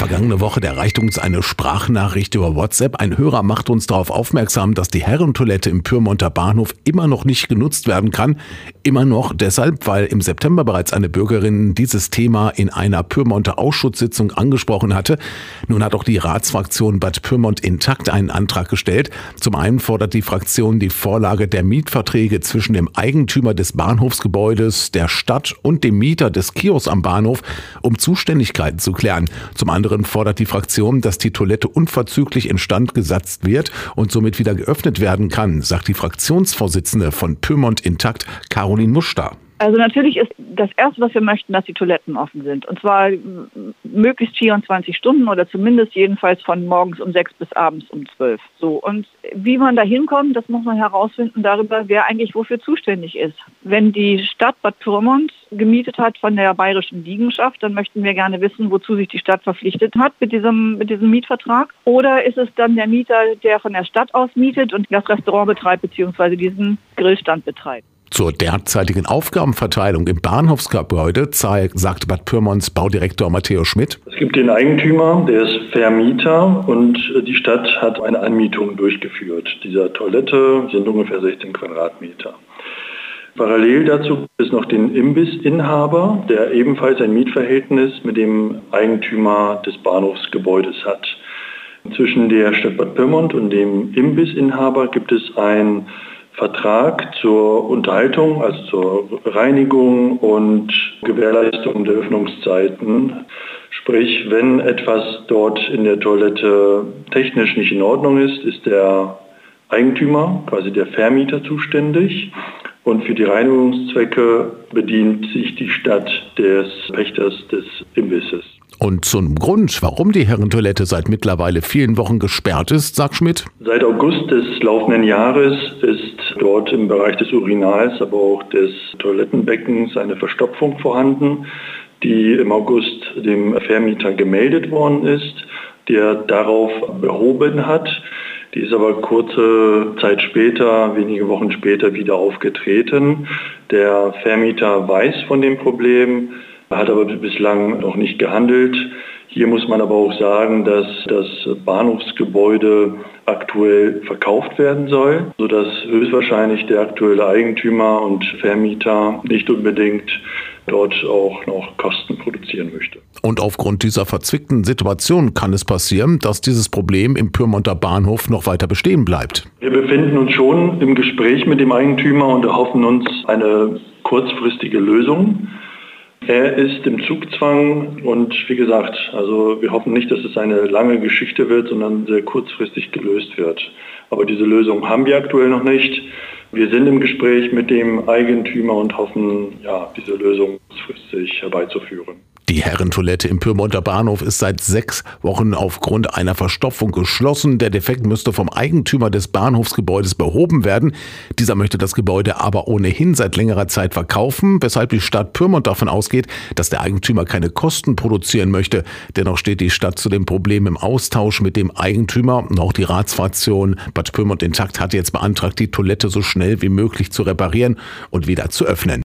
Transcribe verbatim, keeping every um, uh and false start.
Vergangene Woche erreichte uns eine Sprachnachricht über WhatsApp. Ein Hörer macht uns darauf aufmerksam, dass die Herrentoilette im Pyrmonter Bahnhof immer noch nicht genutzt werden kann. Immer noch deshalb, weil im September bereits eine Bürgerin dieses Thema in einer Pyrmonter Ausschusssitzung angesprochen hatte. Nun hat auch die Ratsfraktion Bad Pyrmont Intakt einen Antrag gestellt. Zum einen fordert die Fraktion die Vorlage der Mietverträge zwischen dem Eigentümer des Bahnhofsgebäudes, der Stadt und dem Mieter des Kiosks am Bahnhof, um Zuständigkeiten zu klären. Zum anderen fordert die Fraktion, dass die Toilette unverzüglich instand gesetzt wird und somit wieder geöffnet werden kann, sagt die Fraktionsvorsitzende von Pyrmont Intakt, Caroline Muster. Also natürlich ist das Erste, was wir möchten, dass die Toiletten offen sind. Und zwar möglichst vierundzwanzig Stunden oder zumindest jedenfalls von morgens um sechs bis abends um zwölf. So. Und wie man da hinkommt, das muss man herausfinden darüber, wer eigentlich wofür zuständig ist. Wenn die Stadt Bad Pyrmont gemietet hat von der Bayerischen Liegenschaft, dann möchten wir gerne wissen, wozu sich die Stadt verpflichtet hat mit diesem, mit diesem Mietvertrag. Oder ist es dann der Mieter, der von der Stadt aus mietet und das Restaurant betreibt bzw. diesen Grillstand betreibt? Zur derzeitigen Aufgabenverteilung im Bahnhofsgebäude sagt Bad Pyrmonts Baudirektor Matteo Schmidt. Es gibt den Eigentümer, der ist Vermieter, und die Stadt hat eine Anmietung durchgeführt. Dieser Toilette sind ungefähr sechzehn Quadratmeter. Parallel dazu gibt es noch den Imbissinhaber, der ebenfalls ein Mietverhältnis mit dem Eigentümer des Bahnhofsgebäudes hat. Zwischen der Stadt Bad Pyrmont und dem Imbissinhaber gibt es ein Vertrag zur Unterhaltung, also zur Reinigung und Gewährleistung der Öffnungszeiten. Sprich, wenn etwas dort in der Toilette technisch nicht in Ordnung ist, ist der Eigentümer, quasi der Vermieter, zuständig. Und für die Reinigungszwecke bedient sich die Stadt des Pächters des Imbisses. Und zum Grund, warum die Herrentoilette seit mittlerweile vielen Wochen gesperrt ist, sagt Schmidt. Seit August des laufenden Jahres ist dort im Bereich des Urinals, aber auch des Toilettenbeckens eine Verstopfung vorhanden, die im August dem Vermieter gemeldet worden ist, der darauf behoben hat. Die ist aber kurze Zeit später, wenige Wochen später wieder aufgetreten. Der Vermieter weiß von dem Problem, hat aber bislang noch nicht gehandelt. Hier muss man aber auch sagen, dass das Bahnhofsgebäude aktuell verkauft werden soll, sodass höchstwahrscheinlich der aktuelle Eigentümer und Vermieter nicht unbedingt dort auch noch Kosten produzieren möchte. Und aufgrund dieser verzwickten Situation kann es passieren, dass dieses Problem im Pyrmonter Bahnhof noch weiter bestehen bleibt. Wir befinden uns schon im Gespräch mit dem Eigentümer und erhoffen uns eine kurzfristige Lösung. Er ist im Zugzwang und wie gesagt, also wir hoffen nicht, dass es eine lange Geschichte wird, sondern sehr kurzfristig gelöst wird. Aber diese Lösung haben wir aktuell noch nicht. Wir sind im Gespräch mit dem Eigentümer und hoffen, ja, diese Lösung kurzfristig herbeizuführen. Die Herrentoilette im Pyrmonter Bahnhof ist seit sechs Wochen aufgrund einer Verstopfung geschlossen. Der Defekt müsste vom Eigentümer des Bahnhofsgebäudes behoben werden. Dieser möchte das Gebäude aber ohnehin seit längerer Zeit verkaufen, weshalb die Stadt Pyrmont davon ausgeht, dass der Eigentümer keine Kosten produzieren möchte. Dennoch steht die Stadt zu dem Problem im Austausch mit dem Eigentümer. Und auch die Ratsfraktion Bad Pyrmont Intakt hat jetzt beantragt, die Toilette so schnell wie möglich zu reparieren und wieder zu öffnen.